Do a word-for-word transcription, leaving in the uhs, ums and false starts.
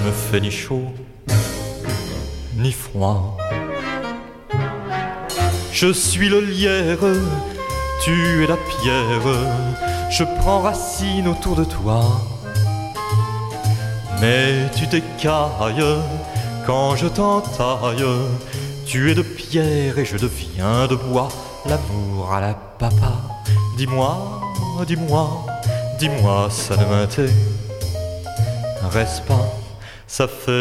ne fait ni chaud ni froid. Je suis le lierre, tu es la pierre, je prends racine autour de toi. Mais tu t'écailles quand je t'entaille, tu es de pierre et je deviens de bois. L'amour à la papa, dis-moi, dis-moi, dis-moi, ça ne m'intéresse pas, ça fait